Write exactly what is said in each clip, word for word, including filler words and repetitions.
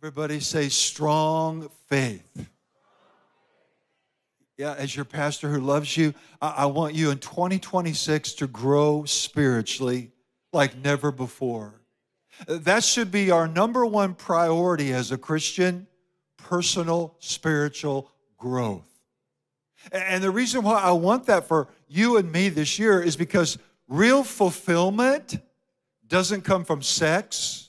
Everybody say strong faith. Yeah, as your pastor who loves you, I, I want you in twenty twenty-six to grow spiritually like never before. That should be our number one priority as a Christian, personal spiritual growth. And the reason why I want that for you and me this year is because real fulfillment doesn't come from sex,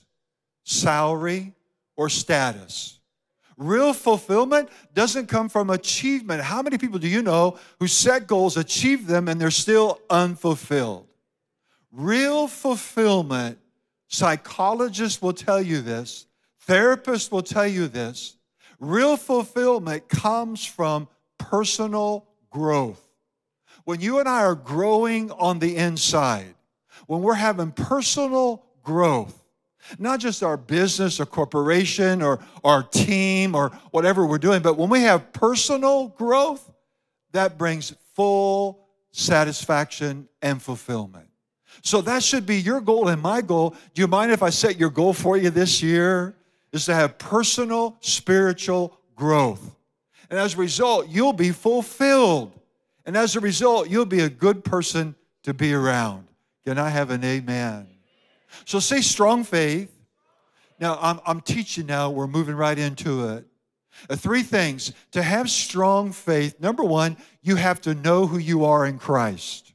salary, or status. Real fulfillment doesn't come from achievement. How many people do you know who set goals, achieve them, and they're still unfulfilled? Real fulfillment, psychologists will tell you this, therapists will tell you this, real fulfillment comes from personal growth. When you and I are growing on the inside, when we're having personal growth, not just our business or corporation or our team or whatever we're doing, but when we have personal growth, that brings full satisfaction and fulfillment. So that should be your goal and my goal. Do you mind if I set your goal for you this year? Is to have personal spiritual growth. And as a result, you'll be fulfilled. And as a result, you'll be a good person to be around. Can I have an amen? So say strong faith. Now, I'm, I'm teaching now. We're moving right into it. Uh, three things. To have strong faith, number one, you have to know who you are in Christ.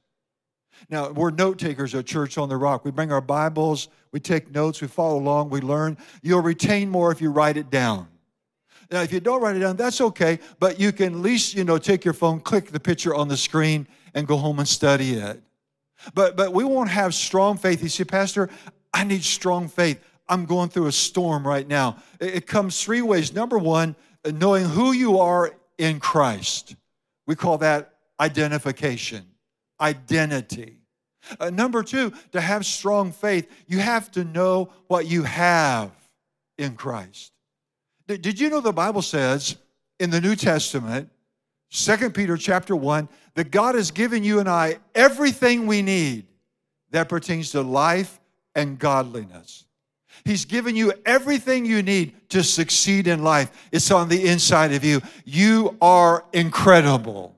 Now, we're note takers at Church on the Rock. We bring our Bibles, we take notes, we follow along, we learn. You'll retain more if you write it down. Now, if you don't write it down, that's okay, but you can at least, you know, take your phone, click the picture on the screen, and go home and study it. But but we won't have strong faith. You see, Pastor, I need strong faith. I'm going through a storm right now. It, it comes three ways. Number one, knowing who you are in Christ. We call that identification, identity. Uh, number two, to have strong faith, you have to know what you have in Christ. Did, did you know the Bible says in the New Testament, Second Peter chapter one, that God has given you and I everything we need that pertains to life and godliness. He's given you everything you need to succeed in life. It's on the inside of you. You are incredible.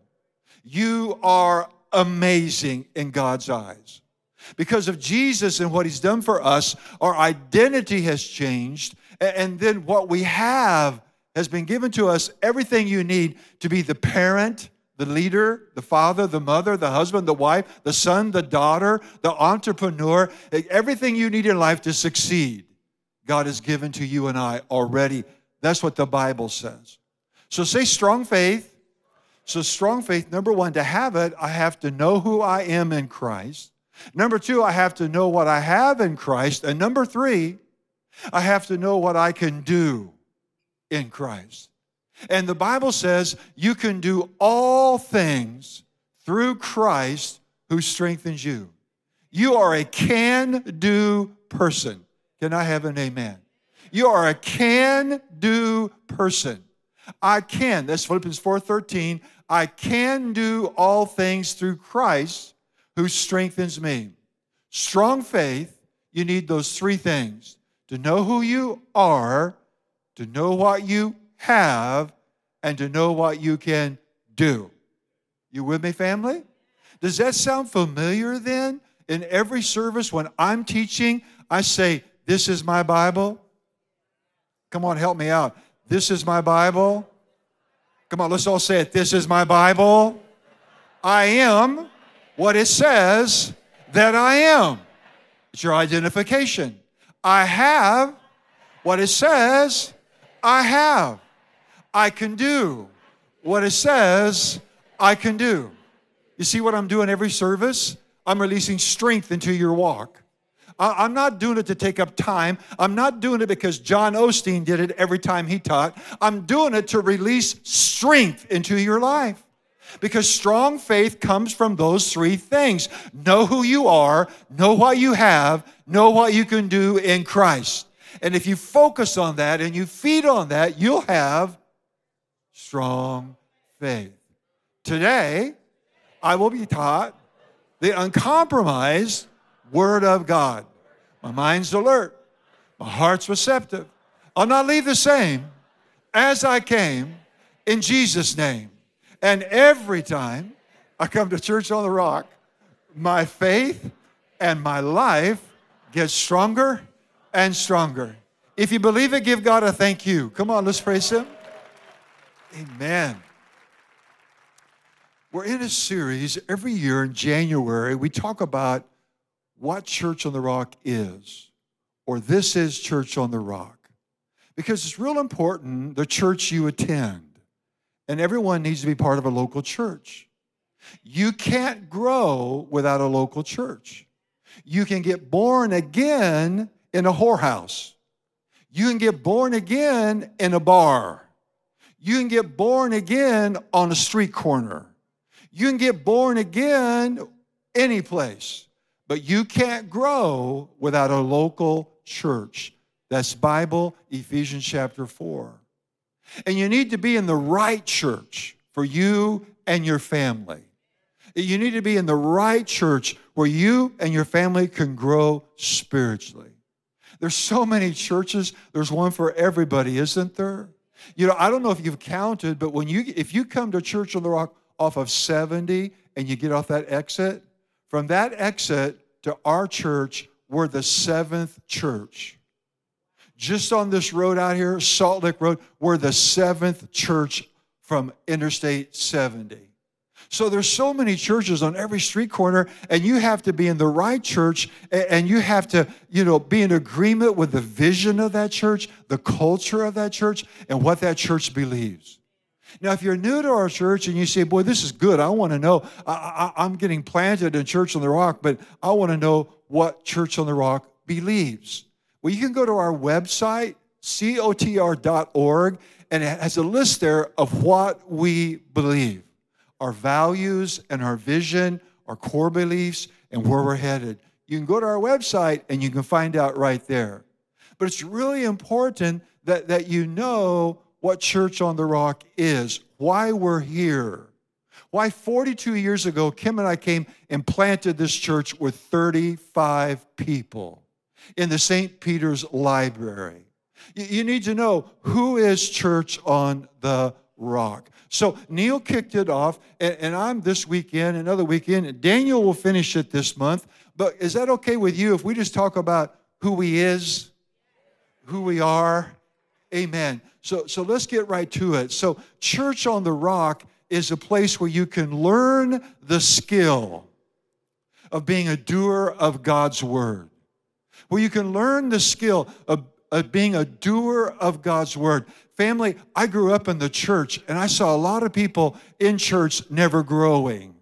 You are amazing in God's eyes. Because of Jesus and what He's done for us, our identity has changed. And then what we have has been given to us, everything you need to be the parent, the leader, the father, the mother, the husband, the wife, the son, the daughter, the entrepreneur, everything you need in life to succeed, God has given to you and I already. That's what the Bible says. So say strong faith. So strong faith, number one, to have it, I have to know who I am in Christ. Number two, I have to know what I have in Christ. And number three, I have to know what I can do in Christ. And the Bible says you can do all things through Christ who strengthens you. You are a can-do person. Can I have an amen? You are a can-do person. I can. That's Philippians four thirteen. I can do all things through Christ who strengthens me. Strong faith, you need those three things. To know who you are, to know what you have, and to know what you can do. You with me, family? Does that sound familiar then? In every service when I'm teaching, I say, this is my Bible. Come on, help me out. This is my Bible. Come on, let's all say it. This is my Bible. I am what it says that I am. It's your identification. I have what it says I have. I can do what it says I can do. You see what I'm doing every service? I'm releasing strength into your walk. I'm not doing it to take up time. I'm not doing it because John Osteen did it every time he taught. I'm doing it to release strength into your life. Because strong faith comes from those three things. Know who you are, know what you have, know what you can do in Christ. And if you focus on that and you feed on that, you'll have strong faith. Today, I will be taught the uncompromised Word of God. My mind's alert. My heart's receptive. I'll not leave the same as I came, in Jesus' name. And every time I come to Church on the Rock, my faith and my life gets stronger and stronger. If you believe it, give God a thank you. Come on, let's praise Him. Amen. We're in a series every year in January. We talk about what Church on the Rock is, or this is Church on the Rock. Because it's real important the church you attend. And everyone needs to be part of a local church. You can't grow without a local church. You can get born again in a whorehouse. You can get born again in a bar. You can get born again on a street corner. You can get born again any place. But you can't grow without a local church. That's Bible, Ephesians chapter four. And you need to be in the right church for you and your family. You need to be in the right church where you and your family can grow spiritually. There's so many churches. There's one for everybody, isn't there? You know, I don't know if you've counted, but when you if you come to Church on the Rock off of seventy and you get off that exit, from that exit to our church, we're the seventh church. Just on this road out here, Salt Lake Road, we're the seventh church from Interstate seventy. So there's so many churches on every street corner, and you have to be in the right church, and you have to, you know, be in agreement with the vision of that church, the culture of that church, and what that church believes. Now, if you're new to our church and you say, boy, this is good, I want to know, I, I, I'm getting planted in Church on the Rock, but I want to know what Church on the Rock believes. Well, you can go to our website, C O T R dot org, and it has a list there of what we believe. Our values and our vision, our core beliefs, and where we're headed. You can go to our website and you can find out right there. But it's really important that, that you know what Church on the Rock is, why we're here. Why forty-two years ago, Kim and I came and planted this church with thirty-five people in the Saint Peter's Library. You, you need to know, who is Church on the Rock? So Neil kicked it off, and, and I'm this weekend, another weekend, and Daniel will finish it this month. But is that okay with you if we just talk about who he is, who we are? Amen. So, so let's get right to it. So Church on the Rock is a place where you can learn the skill of being a doer of God's word, where you can learn the skill of, of being a doer of God's word. Family, I grew up in the church, and I saw a lot of people in church never growing.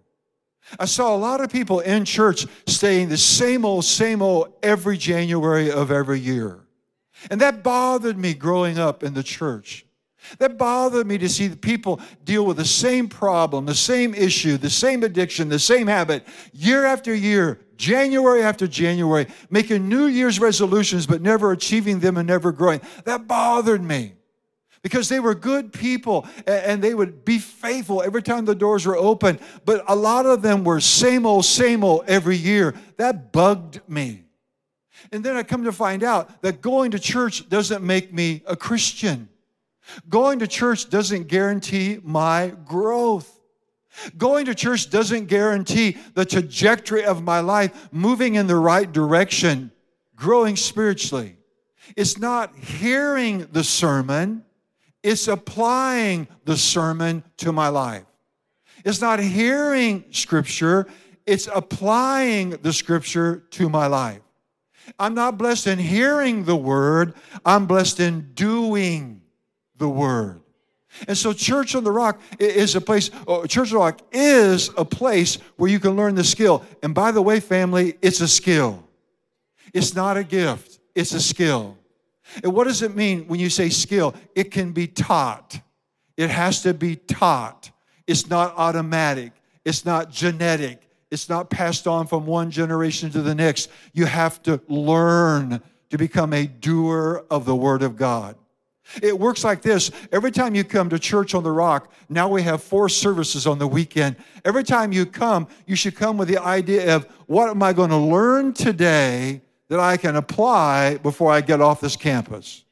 I saw a lot of people in church staying the same old, same old every January of every year. And that bothered me growing up in the church. That bothered me to see the people deal with the same problem, the same issue, the same addiction, the same habit, year after year, January after January, making New Year's resolutions but never achieving them and never growing. That bothered me. Because they were good people, and they would be faithful every time the doors were open. But a lot of them were same old, same old every year. That bugged me. And then I come to find out that going to church doesn't make me a Christian. Going to church doesn't guarantee my growth. Going to church doesn't guarantee the trajectory of my life moving in the right direction, growing spiritually. It's not hearing the sermon. It's applying the sermon to my life. It's not hearing Scripture. It's applying the Scripture to my life. I'm not blessed in hearing the Word. I'm blessed in doing the Word. And so Church on the Rock is a place, oh, Church on the Rock is a place where you can learn the skill. And by the way, family, it's a skill. It's not a gift. It's a skill. And what does it mean when you say skill? It can be taught. It has to be taught. It's not automatic. It's not genetic. It's not passed on from one generation to the next. You have to learn to become a doer of the Word of God. It works like this. Every time you come to Church on the Rock, now we have four services on the weekend. Every time you come, you should come with the idea of, what am I going to learn today that I can apply before I get off this campus?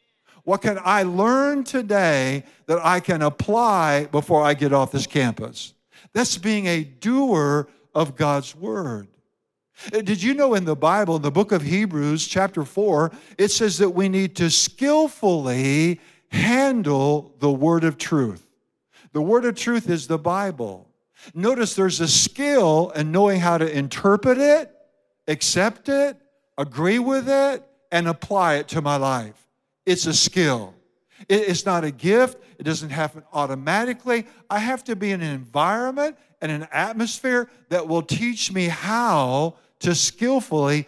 What can I learn today that I can apply before I get off this campus? That's being a doer of God's word. Did you know in the Bible, in the book of Hebrews, chapter four, it says that we need to skillfully handle the word of truth. The word of truth is the Bible. Notice there's a skill in knowing how to interpret it, accept it, agree with it, and apply it to my life. It's a skill. It's not a gift. It doesn't happen automatically. I have to be in an environment and an atmosphere that will teach me how to skillfully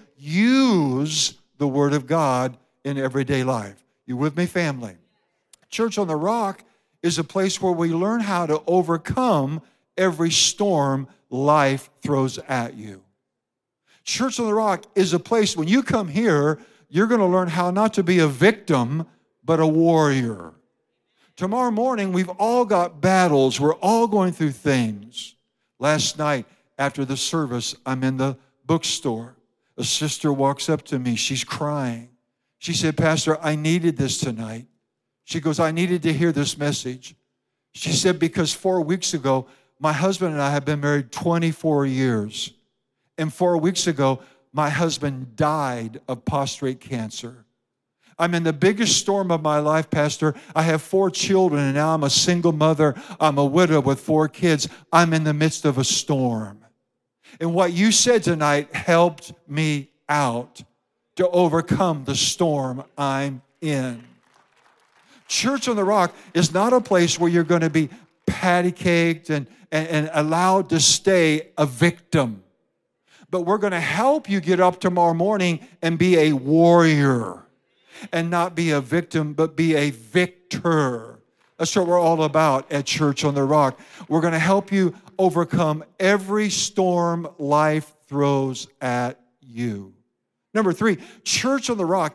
use the Word of God in everyday life. You with me, family? Church on the Rock is a place where we learn how to overcome every storm life throws at you. Church on the Rock is a place, when you come here, you're going to learn how not to be a victim, but a warrior. Tomorrow morning, we've all got battles. We're all going through things. Last night, after the service, I'm in the bookstore. A sister walks up to me. She's crying. She said, Pastor, I needed this tonight. She goes, I needed to hear this message. She said, because four weeks ago, my husband and I have been married twenty-four years. And four weeks ago, my husband died of prostate cancer. I'm in the biggest storm of my life, Pastor. I have four children, and now I'm a single mother. I'm a widow with four kids. I'm in the midst of a storm. And what you said tonight helped me out to overcome the storm I'm in. Church on the Rock is not a place where you're going to be patty-caked and, and, and allowed to stay a victim. But we're going to help you get up tomorrow morning and be a warrior. And not be a victim, but be a victor. That's what we're all about at Church on the Rock. We're going to help you overcome every storm life throws at you. Number three, Church on the Rock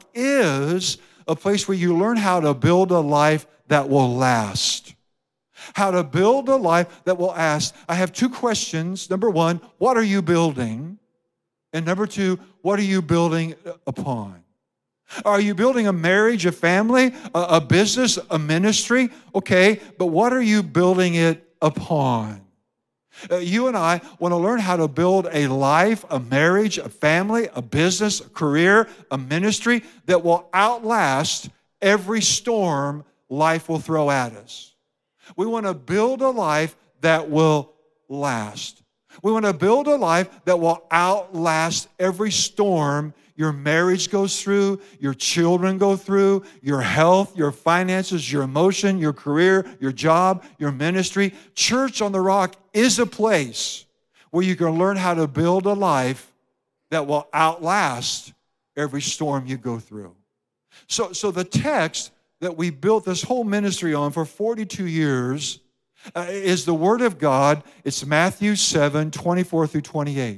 is a place where you learn how to build a life that will last. How to build a life that will last. I have two questions. Number one, what are you building? And number two, what are you building upon? Are you building a marriage, a family, a, a business, a ministry? Okay, but what are you building it upon? Uh, you and I want to learn how to build a life, a marriage, a family, a business, a career, a ministry that will outlast every storm life will throw at us. We want to build a life that will last. We want to build a life that will outlast every storm your marriage goes through, your children go through, your health, your finances, your emotion, your career, your job, your ministry. Church on the Rock is a place where you can learn how to build a life that will outlast every storm you go through. So, so the text that we built this whole ministry on for forty-two years uh, is the Word of God. It's Matthew seven, twenty-four through twenty-eight.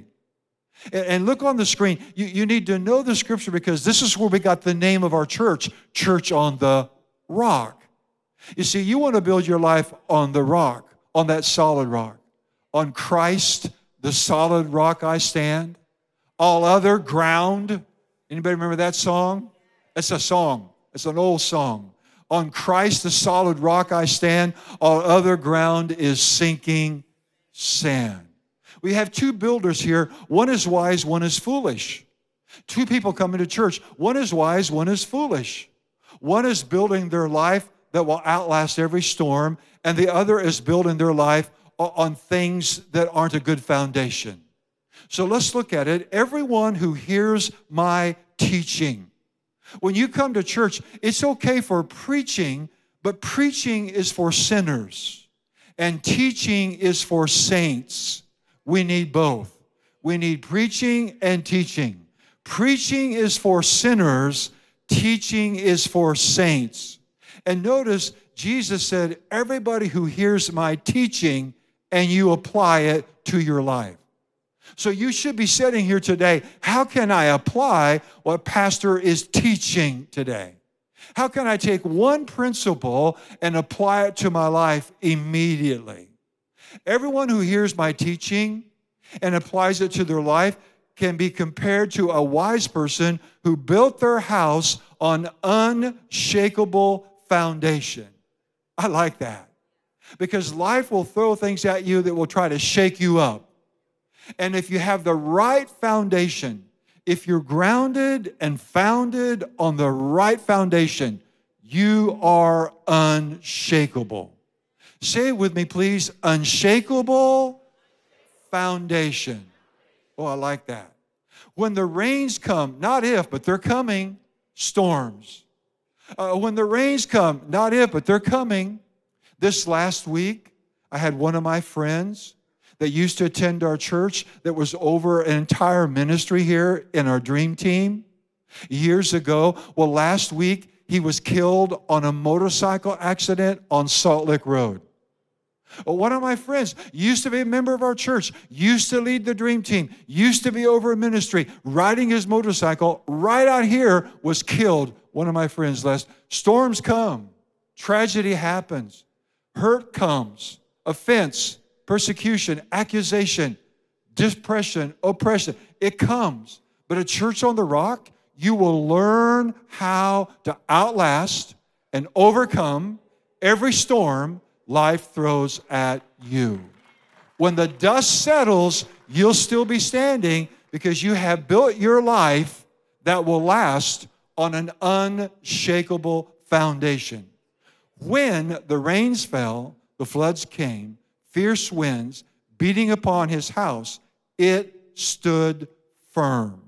And look on the screen. You, you need to know the scripture because this is where we got the name of our church, Church on the Rock. You see, you want to build your life on the rock, on that solid rock. On Christ, the solid rock I stand. All other ground. Anybody remember that song? It's a song. It's an old song. On Christ, the solid rock I stand. All other ground is sinking sand. We have two builders here. One is wise, one is foolish. Two people come into church. One is wise, one is foolish. One is building their life that will outlast every storm, and the other is building their life on things that aren't a good foundation. So let's look at it. Everyone who hears my teaching. When you come to church, it's okay for preaching, but preaching is for sinners, and teaching is for saints. We need both. We need preaching and teaching. Preaching is for sinners. Teaching is for saints. And notice Jesus said, everybody who hears my teaching and you apply it to your life. So you should be sitting here today, how can I apply what Pastor is teaching today? How can I take one principle and apply it to my life immediately? Everyone who hears my teaching and applies it to their life can be compared to a wise person who built their house on unshakable foundation. I like that. Because life will throw things at you that will try to shake you up. And if you have the right foundation, if you're grounded and founded on the right foundation, you are unshakable. Say it with me, please. Unshakable foundation. Oh, I like that. When the rains come, not if, but they're coming, storms. Uh, when the rains come, not if, but they're coming. This last week, I had one of my friends that used to attend our church that was over an entire ministry here in our dream team years ago. Well, last week, he was killed on a motorcycle accident on Salt Lick Road. One of my friends used to be a member of our church, used to lead the dream team, used to be over in ministry, riding his motorcycle right out here, was killed. One of my friends last. Storms come, tragedy happens, hurt comes, offense, persecution, accusation, depression, oppression. It comes. But at Church on the Rock, you will learn how to outlast and overcome every storm life throws at you. When the dust settles, you'll still be standing because you have built your life that will last on an unshakable foundation. When the rains fell, the floods came, fierce winds beating upon his house, it stood firm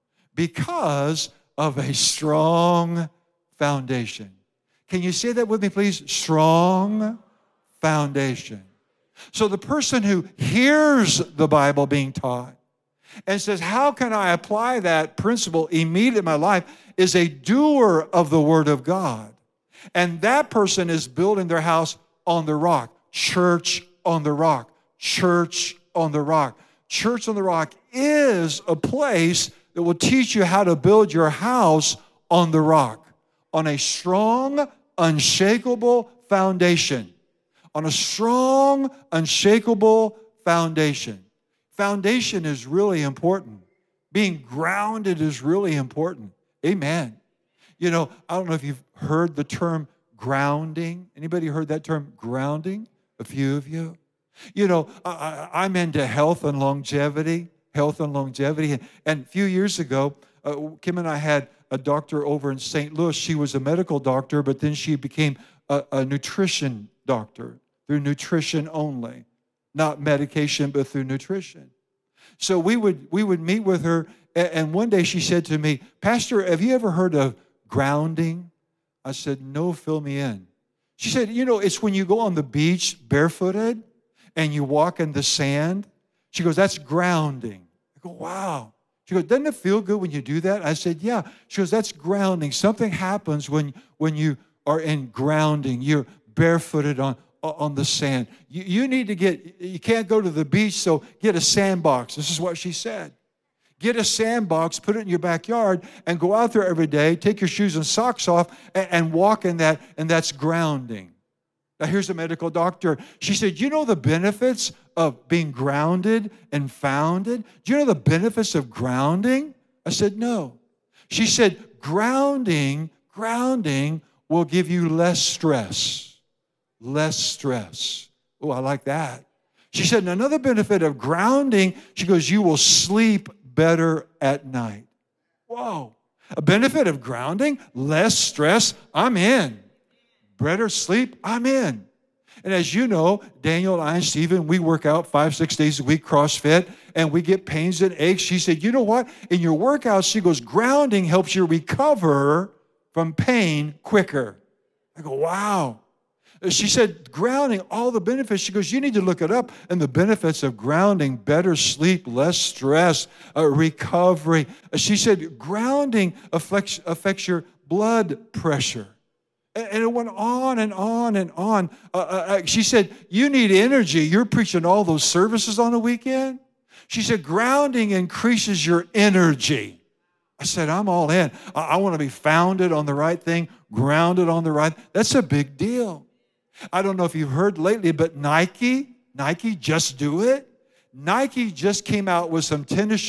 because of a strong foundation. Can you say that with me, please? Strong foundation. So the person who hears the Bible being taught and says, how can I apply that principle immediately in my life, is a doer of the Word of God. And that person is building their house on the rock. Church on the rock. Church on the rock. Church on the Rock is a place that will teach you how to build your house on the rock, on a strong, unshakable foundation. On a strong, unshakable foundation. Foundation is really important. Being grounded is really important. Amen. You know, I don't know if you've heard the term grounding. Anybody heard that term, grounding? A few of you. You know, I, I'm into health and longevity, health and longevity. And, and a few years ago, uh, Kim and I had a doctor over in Saint Louis. She was a medical doctor, but then she became a, a nutrition doctor through nutrition only, not medication, but through nutrition. So we would we would meet with her, and one day she said to me, Pastor, have you ever heard of grounding? I said, no, fill me in. She said, you know, it's when you go on the beach barefooted and you walk in the sand. She goes, that's grounding. I go, wow. She goes, doesn't it feel good when you do that? I said, yeah. She goes, that's grounding. Something happens when, when you are in grounding. You're barefooted on, on the sand. You, you need to get, you can't go to the beach, so get a sandbox. This is what she said. Get a sandbox, put it in your backyard, and go out there every day, take your shoes and socks off, and, and walk in that, and that's grounding. Now, here's a medical doctor. She said, you know the benefits of being grounded and founded? Do you know the benefits of grounding? I said, no. She said, grounding, grounding will give you less stress. Less stress. Oh, I like that. She said, another benefit of grounding, she goes, you will sleep better at night. Whoa. A benefit of grounding, less stress, I'm in. Better sleep, I'm in. And as you know, Daniel and I and Stephen, we work out five, six days a week, CrossFit, and we get pains and aches. She said, you know what? In your workouts, she goes, grounding helps you recover from pain quicker. I go, wow. She said, grounding, all the benefits. She goes, you need to look it up. And the benefits of grounding, better sleep, less stress, uh, recovery. She said, grounding affects, affects your blood pressure. And it went on and on and on. Uh, uh, she said, you need energy. You're preaching all those services on the weekend. She said, grounding increases your energy. I said, I'm all in. I, I want to be founded on the right thing, grounded on the right. That's a big deal. I don't know if you've heard lately, but Nike, Nike, Just Do It. Nike just came out with some tennis shoes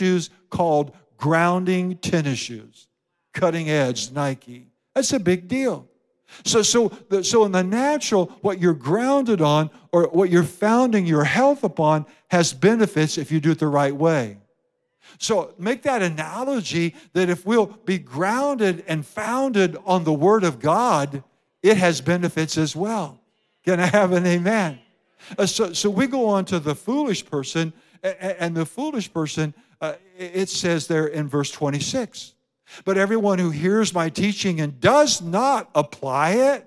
called grounding tennis shoes, cutting edge Nike. That's a big deal. So, so, the, so in the natural, what you're grounded on or what you're founding your health upon has benefits if you do it the right way. So make that analogy that if we'll be grounded and founded on the Word of God, it has benefits as well. Can I have an amen? Uh, so, so we go on to the foolish person, and, and the foolish person, uh, it says there in verse twenty-six, but everyone who hears my teaching and does not apply it.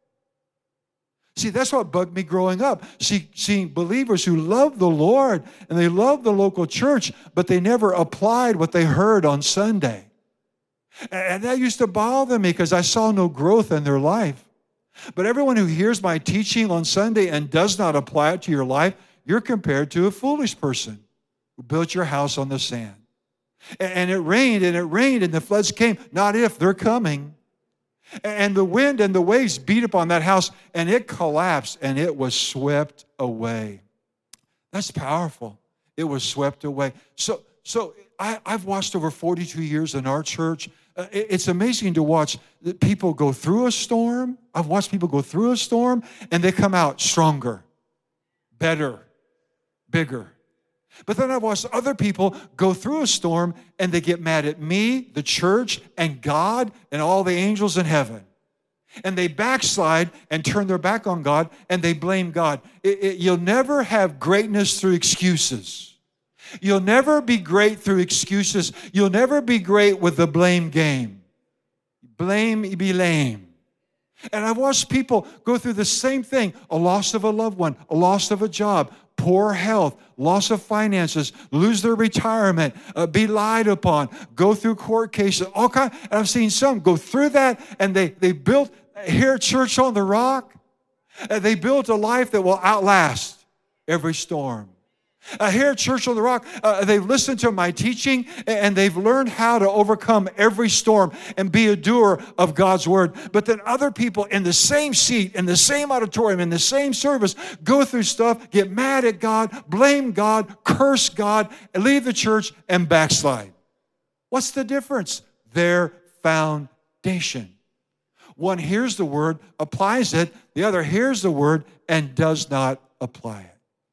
See, that's what bugged me growing up. See, seeing believers who love the Lord and they love the local church, but they never applied what they heard on Sunday. And that used to bother me because I saw no growth in their life. But everyone who hears my teaching on Sunday and does not apply it to your life, you're compared to a foolish person who built your house on the sand. And it rained and it rained and the floods came. Not if, they're coming. And the wind and the waves beat upon that house, and it collapsed, and it was swept away. That's powerful. It was swept away. So, so I, I've watched over forty-two years in our church. Uh, it, it's amazing to watch that people go through a storm. I've watched people go through a storm, and they come out stronger, better, bigger. But then I've watched other people go through a storm and they get mad at me, the church, and God, and all the angels in heaven. And they backslide and turn their back on God and they blame God. It, it, you'll never have greatness through excuses. You'll never be great through excuses. You'll never be great with the blame game. Blame, be lame. And I've watched people go through the same thing, a loss of a loved one, a loss of a job, poor health, loss of finances, lose their retirement, uh, be lied upon, go through court cases, all kind. And I've seen some go through that, and they, they built here at Church on the Rock, and they built a life that will outlast every storm. Uh, here at Church on the Rock, uh, they've listened to my teaching and they've learned how to overcome every storm and be a doer of God's word. But then other people in the same seat, in the same auditorium, in the same service, go through stuff, get mad at God, blame God, curse God, and leave the church and backslide. What's the difference? Their foundation. One hears the word, applies it. The other hears the word and does not apply it.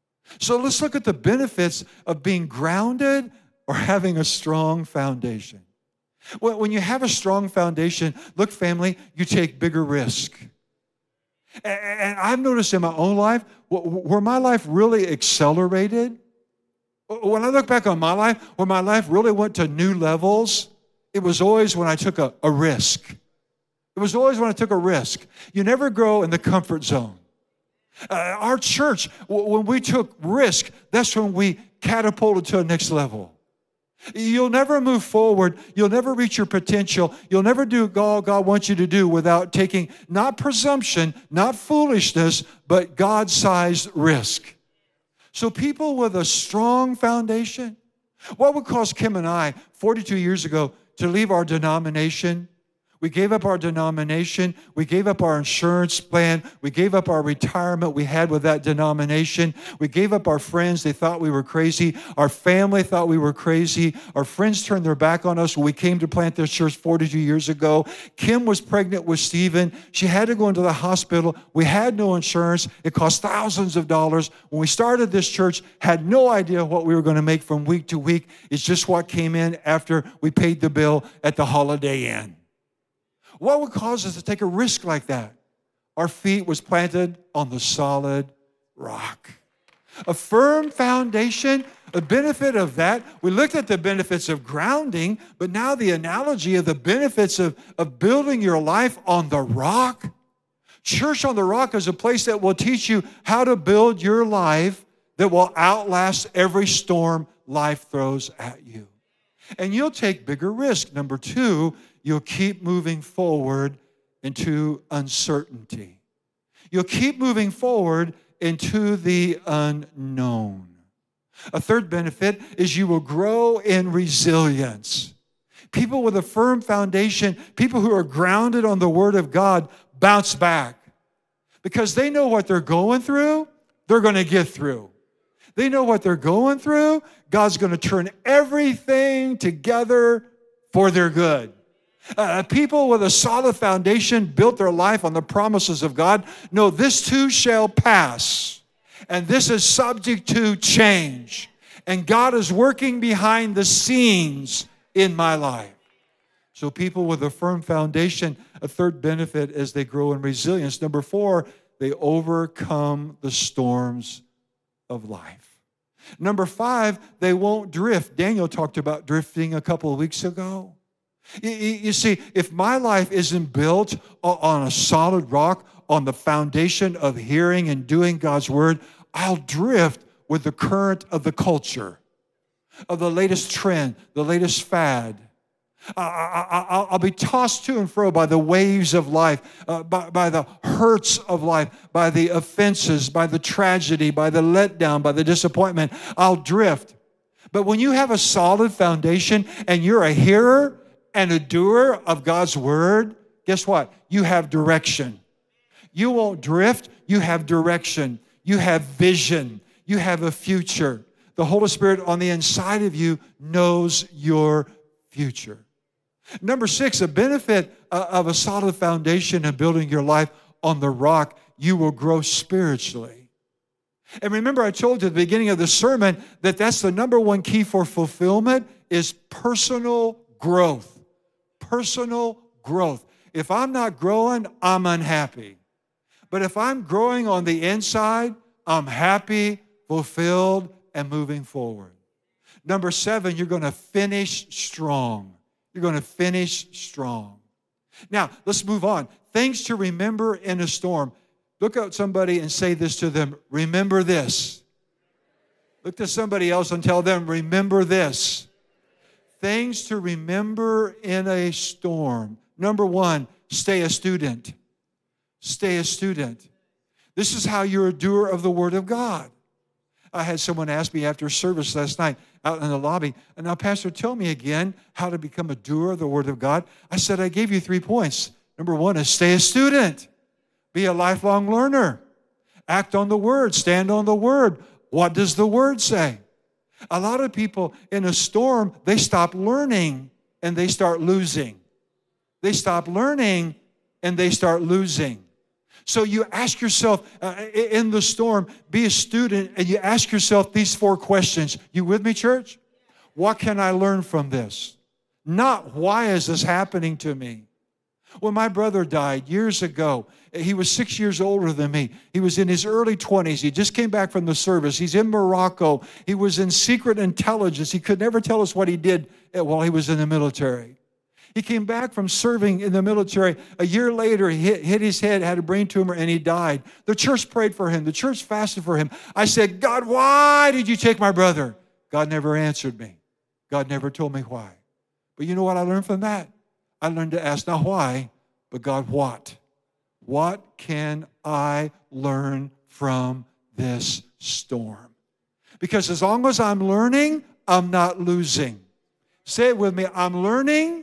So let's look at the benefits of being grounded or having a strong foundation. When you have a strong foundation, look, family, you take bigger risk. And I've noticed in my own life, where my life really accelerated, when I look back on my life, where my life really went to new levels, it was always when I took a, a risk. It was always when I took a risk. You never grow in the comfort zone. Uh, our church, w- when we took risk, that's when we catapulted to the next level. You'll never move forward. You'll never reach your potential. You'll never do all God wants you to do without taking not presumption, not foolishness, but God-sized risk. So people with a strong foundation, what would cause Kim and I forty-two years ago to leave our denomination? We gave up our denomination. We gave up our insurance plan. We gave up our retirement we had with that denomination. We gave up our friends. They thought we were crazy. Our family thought we were crazy. Our friends turned their back on us when we came to plant this church forty-two years ago. Kim was pregnant with Stephen. She had to go into the hospital. We had no insurance. It cost thousands of dollars. When we started this church, had no idea what we were going to make from week to week. It's just what came in after we paid the bill at the Holiday Inn. What would cause us to take a risk like that? Our feet was planted on the solid rock. A firm foundation, a benefit of that. We looked at the benefits of grounding, but now the analogy of the benefits of, of building your life on the rock. Church on the Rock is a place that will teach you how to build your life that will outlast every storm life throws at you. And you'll take bigger risk. Number two, you'll keep moving forward into uncertainty. You'll keep moving forward into the unknown. A third benefit is you will grow in resilience. People with a firm foundation, people who are grounded on the Word of God, bounce back because they know what they're going through, they're going to get through. They know what they're going through. God's going to turn everything together for their good. Uh, people with a solid foundation built their life on the promises of God. No, this too shall pass. And this is subject to change. And God is working behind the scenes in my life. So people with a firm foundation, a third benefit is they grow in resilience. Number four, they overcome the storms of life. Number five, they won't drift. Daniel talked about drifting a couple of weeks ago. You, you see, if my life isn't built on a solid rock, on the foundation of hearing and doing God's word, I'll drift with the current of the culture, of the latest trend, the latest fad. I, I, I, I'll be tossed to and fro by the waves of life, uh, by, by the hurts of life, by the offenses, by the tragedy, by the letdown, by the disappointment. I'll drift. But when you have a solid foundation and you're a hearer and a doer of God's word, guess what? You have direction. You won't drift. You have direction. You have vision. You have a future. The Holy Spirit on the inside of you knows your future. Number six, a benefit of a solid foundation and building your life on the rock, you will grow spiritually. And remember, I told you at the beginning of the sermon that that's the number one key for fulfillment is personal growth. Personal growth. If I'm not growing, I'm unhappy. But if I'm growing on the inside, I'm happy, fulfilled, and moving forward. Number seven, you're going to finish strong. You're going to finish strong. Now, let's move on. Things to remember in a storm. Look at somebody and say this to them. Remember this. Look to somebody else and tell them, remember this. Things to remember in a storm. Number one, stay a student. Stay a student. This is how you're a doer of the Word of God. I had someone ask me after service last night out in the lobby, and now, Pastor, tell me again how to become a doer of the Word of God. I said, I gave you three points. Number one is stay a student. Be a lifelong learner. Act on the Word. Stand on the Word. What does the Word say? A lot of people in a storm, they stop learning and they start losing. They stop learning and they start losing. So you ask yourself, uh, in the storm, be a student, and you ask yourself these four questions. You with me, church? What can I learn from this? Not why is this happening to me? When my brother died years ago, he was six years older than me. He was in his early twenties. He just came back from the service. He's in Morocco. He was in secret intelligence. He could never tell us what he did while he was in the military. He came back from serving in the military. A year later, he hit, hit his head, had a brain tumor, and he died. The church prayed for him. The church fasted for him. I said, God, why did you take my brother? God never answered me. God never told me why. But you know what I learned from that? I learned to ask not why, but God, what? What can I learn from this storm? Because as long as I'm learning, I'm not losing. Say it with me. I'm learning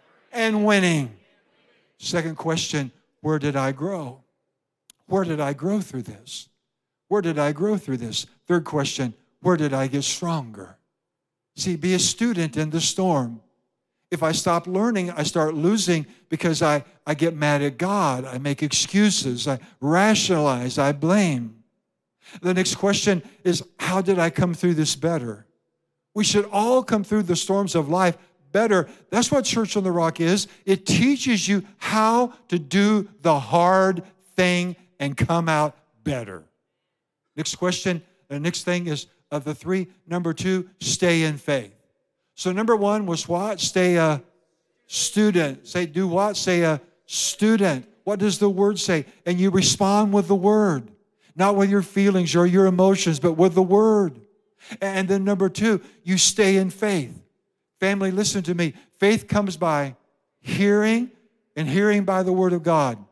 and winning. Second question, where did I grow? Where did I grow through this? Where did I grow through this? Third question, where did I get stronger? See, be a student in the storm. If I stop learning, I start losing because I, I get mad at God. I make excuses. I rationalize. I blame. The next question is, how did I come through this better? We should all come through the storms of life better. That's what Church on the Rock is. It teaches you how to do the hard thing and come out better. Next question, the next thing is of the three. Number two, stay in faith. So number one was what? Stay a student. Say, do what? Say a student. What does the Word say? And you respond with the Word. Not with your feelings or your emotions, but with the Word. And then number two, you stay in faith. Family, listen to me. Faith comes by hearing, and hearing by the Word of God.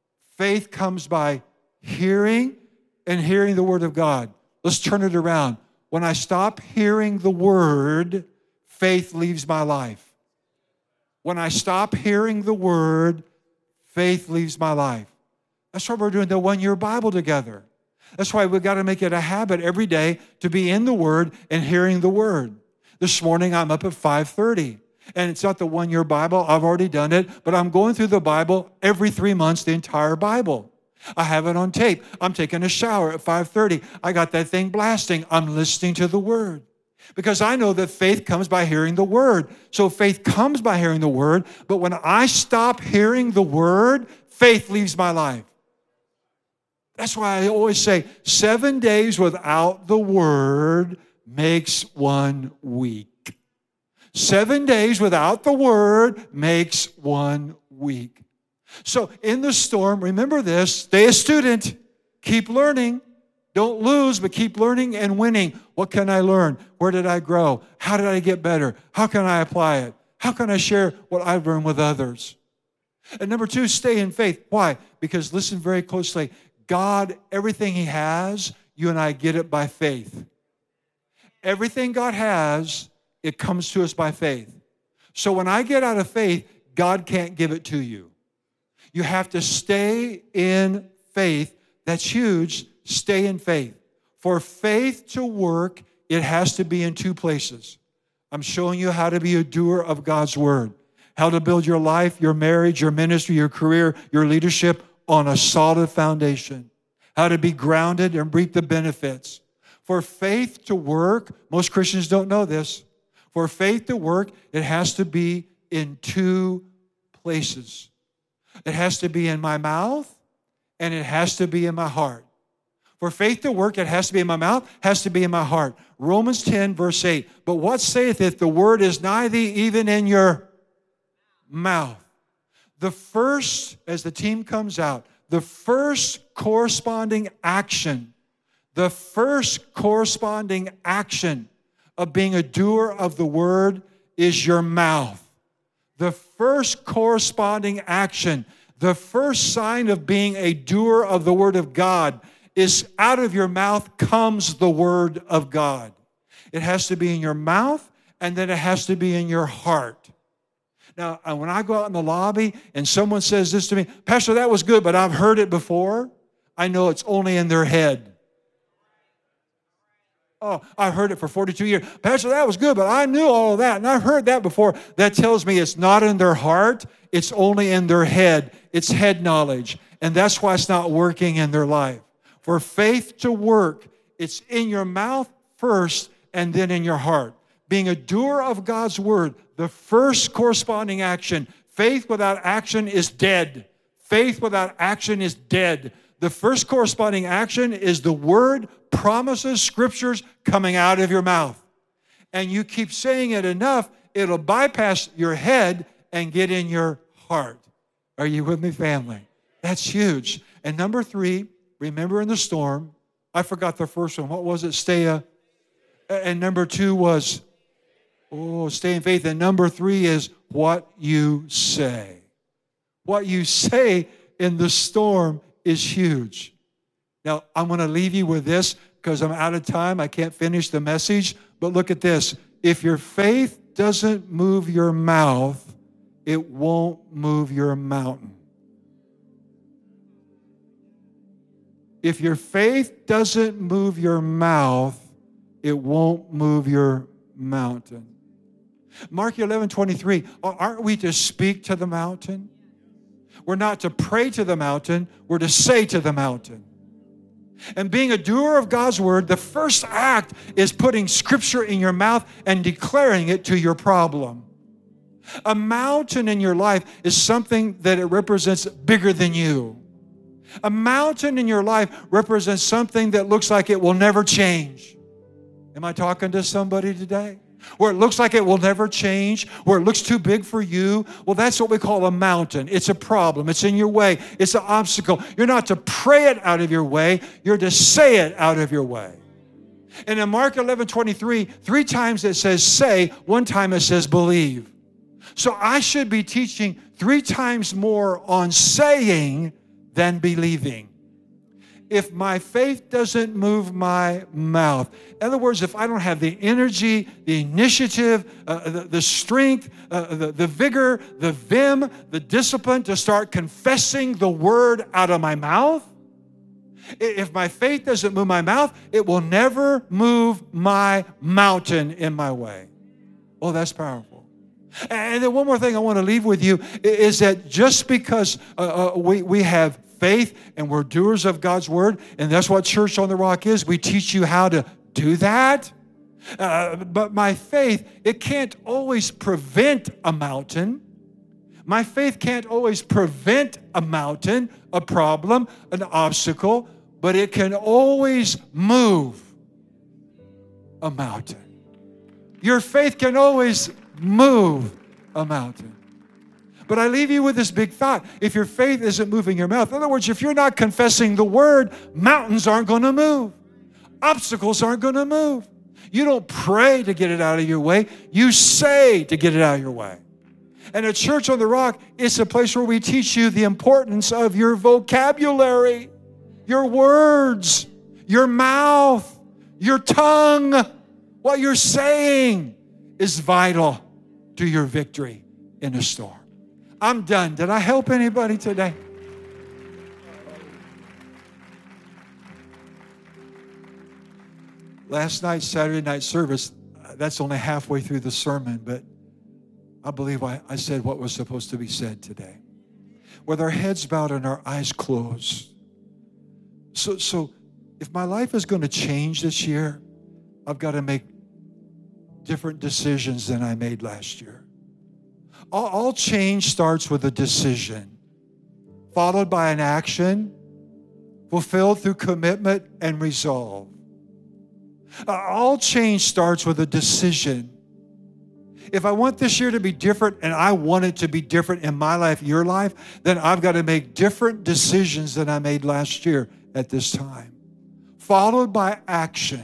Faith comes by hearing and hearing the Word of God. Let's turn it around. When I stop hearing the Word, faith leaves my life. When I stop hearing the Word, faith leaves my life. That's why we're doing the one-year Bible together. That's why we've got to make it a habit every day to be in the Word and hearing the Word. This morning, I'm up at five thirty. And it's not the one-year Bible. I've already done it. But I'm going through the Bible every three months, the entire Bible. I have it on tape. I'm taking a shower at five thirty. I got that thing blasting. I'm listening to the Word. Because I know that faith comes by hearing the Word. So faith comes by hearing the Word. But when I stop hearing the Word, faith leaves my life. That's why I always say, seven days without the Word makes one week. Seven days without the Word makes one week. So in the storm, remember this, stay a student, keep learning. Don't lose, but keep learning and winning. What can I learn? Where did I grow? How did I get better? How can I apply it? How can I share what I've learned with others? And number two, stay in faith. Why? Because listen very closely. God, everything He has, you and I get it by faith. Everything God has, it comes to us by faith. So when I get out of faith, God can't give it to you. You have to stay in faith. That's huge. Stay in faith. For faith to work, it has to be in two places. I'm showing you how to be a doer of God's Word, how to build your life, your marriage, your ministry, your career, your leadership on a solid foundation, how to be grounded and reap the benefits. For faith to work, most Christians don't know this. For faith to work, it has to be in two places. It has to be in my mouth, and it has to be in my heart. For faith to work, it has to be in my mouth, has to be in my heart. Romans ten, verse eight. But what saith it? The word is nigh thee, even in your mouth. The first, as the team comes out, the first corresponding action, the first corresponding action of being a doer of the word is your mouth. The first corresponding action, the first sign of being a doer of the word of God is out of your mouth comes the word of God. It has to be in your mouth, and then it has to be in your heart. Now, when I go out in the lobby and someone says this to me, Pastor, that was good, but I've heard it before, I know it's only in their head. Oh, I heard it for forty-two years. Pastor, that was good, but I knew all of that, and I've heard that before. That tells me it's not in their heart. It's only in their head. It's head knowledge, and that's why it's not working in their life. For faith to work, it's in your mouth first and then in your heart. Being a doer of God's word, the first corresponding action. Faith without action is dead. Faith without action is dead. The first corresponding action is the word, promises, scriptures coming out of your mouth. And you keep saying it enough, it'll bypass your head and get in your heart. Are you with me, family? That's huge. And number three, remember in the storm, I forgot the first one. What was it? Stay a, and number two was, oh, stay in faith. And number three is what you say. What you say in the storm is huge. Now, I'm going to leave you with this because I'm out of time. I can't finish the message. But look at this. If your faith doesn't move your mouth, it won't move your mountain. If your faith doesn't move your mouth, it won't move your mountain. Mark eleven twenty-three, aren't we to speak to the mountain? We're not to pray to the mountain, we're to say to the mountain. And being a doer of God's word, the first act is putting scripture in your mouth and declaring it to your problem. A mountain in your life is something that it represents bigger than you. A mountain in your life represents something that looks like it will never change. Am I talking to somebody today? Where it looks like it will never change, where it looks too big for you. Well, that's what we call a mountain. It's a problem. It's in your way. It's an obstacle. You're not to pray it out of your way. You're to say it out of your way. And in Mark eleven twenty-three, three times it says say, one time it says believe. So I should be teaching three times more on saying than believing. If my faith doesn't move my mouth, in other words, if I don't have the energy, the initiative, uh, the, the strength, uh, the, the vigor, the vim, the discipline to start confessing the word out of my mouth, If my faith doesn't move my mouth, it will never move my mountain in my way. Oh, that's powerful. And then one more thing I want to leave with you is that just because uh, uh, we, we have faith and we're doers of God's word, and that's what Church on the Rock is, we teach you how to do that. Uh, but my faith, it can't always prevent a mountain. My faith can't always prevent a mountain, a problem, an obstacle, but it can always move a mountain. Your faith can always move a mountain. But I leave you with this big thought. If your faith isn't moving your mouth, in other words, if you're not confessing the word, mountains aren't going to move. Obstacles aren't going to move. You don't pray to get it out of your way. You say to get it out of your way. And at Church on the Rock, it's a place where we teach you the importance of your vocabulary, your words, your mouth, your tongue. What you're saying is vital to your victory in a storm. I'm done. Did I help anybody today? Last night's Saturday night service, that's only halfway through the sermon, but I believe I, I said what was supposed to be said today. With our heads bowed and our eyes closed. So, so if my life is going to change this year, I've got to make different decisions than I made last year. All, all change starts with a decision, followed by an action, fulfilled through commitment and resolve. Uh, all change starts with a decision. If I want this year to be different, and I want it to be different in my life, your life, then I've got to make different decisions than I made last year at this time. Followed by action.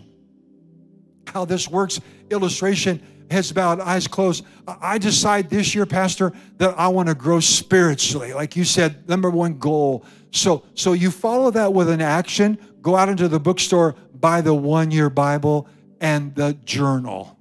How this works, illustration, heads bowed, eyes closed. I decide this year, Pastor, that I want to grow spiritually. Like you said, number one goal. So, so you follow that with an action. Go out into the bookstore, buy the one-year Bible and the journal.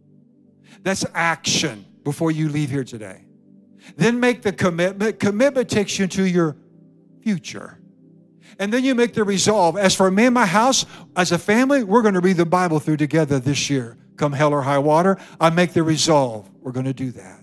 That's action before you leave here today. Then make the commitment. Commitment takes you into your future. And then you make the resolve. As for me and my house, as a family, we're going to read the Bible through together this year. Come hell or high water, I make the resolve. We're going to do that.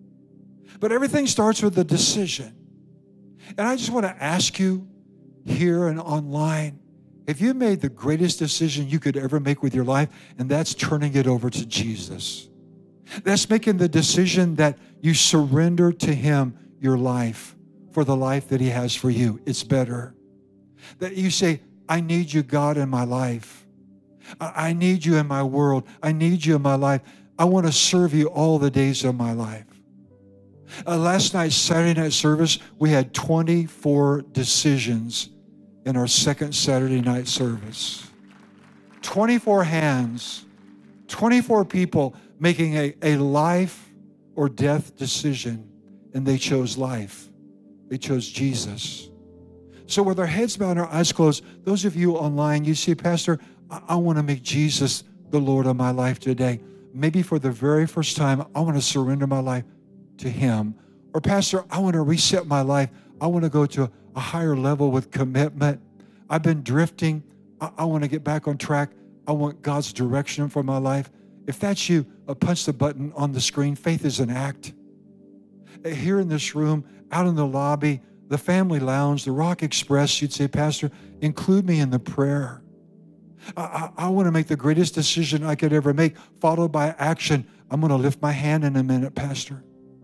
But everything starts with a decision. And I just want to ask you here and online, have you made the greatest decision you could ever make with your life? And that's turning it over to Jesus. That's making the decision that you surrender to Him your life for the life that He has for you. It's better. That you say, I need you, God, in my life. I need you in my world. I need you in my life. I want to serve you all the days of my life. Uh, last night's Saturday night service, we had twenty-four decisions in our second Saturday night service. twenty-four hands, twenty-four people making a, a life or death decision, and they chose life. They chose Jesus. So with our heads bowed and our eyes closed, those of you online, you see, Pastor, I, I want to make Jesus the Lord of my life today. Maybe for the very first time, I want to surrender my life to Him. Or Pastor, I want to reset my life. I want to go to a higher level with commitment. I've been drifting. I, I want to get back on track. I want God's direction for my life. If that's you, uh, punch the button on the screen. Faith is an act. Uh, here in this room, out in the lobby, the family lounge, the Rock Express, you'd say, Pastor, include me in the prayer. I, I, I want to make the greatest decision I could ever make, followed by action. I'm going to lift my hand in a minute, Pastor.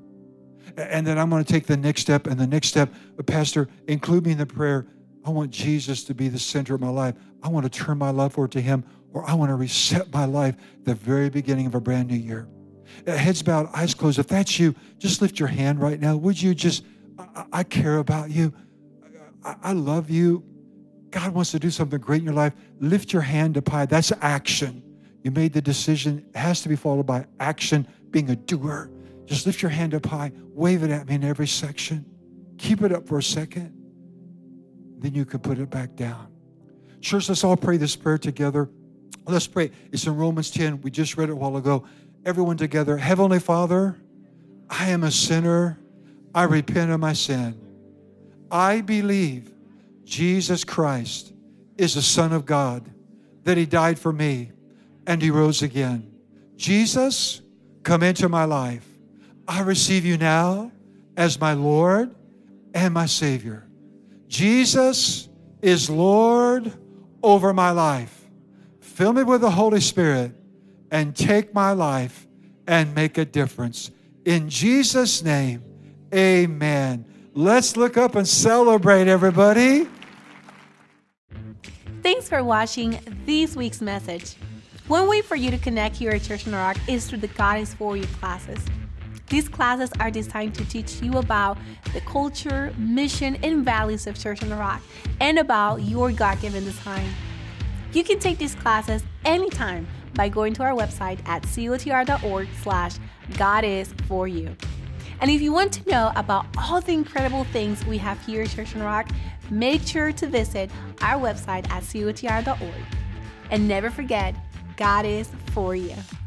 And then I'm going to take the next step and the next step. Pastor, include me in the prayer. I want Jesus to be the center of my life. I want to turn my love over to Him, or I want to reset my life at the very beginning of a brand new year. Heads bowed, eyes closed. If that's you, just lift your hand right now. Would you just, I, I care about you. I, I love you. God wants to do something great in your life. Lift your hand up high. That's action. You made the decision. It has to be followed by action, being a doer. Just lift your hand up high. Wave it at me in every section. Keep it up for a second. Then you can put it back down. Church, let's all pray this prayer together. Let's pray. It's in Romans ten. We just read it a while ago. Everyone together. Heavenly Father, I am a sinner. I repent of my sin. I believe Jesus Christ is the Son of God, that he died for me and he rose again. Jesus, come into my life. I receive you now as my Lord and my Savior. Jesus is Lord over my life. Fill me with the Holy Spirit and take my life and make a difference. In Jesus' name, amen. Let's look up and celebrate, everybody. Thanks for watching this week's message. One way for you to connect here at Church on the Rock is through the God is For You classes. These classes are designed to teach you about the culture, mission, and values of Church on the Rock and about your God-given design. You can take these classes anytime by going to our website at cotr.org slash God is for you. And if you want to know about all the incredible things we have here at Church on the Rock, make sure to visit our website at cotr dot org. And never forget, God is for you.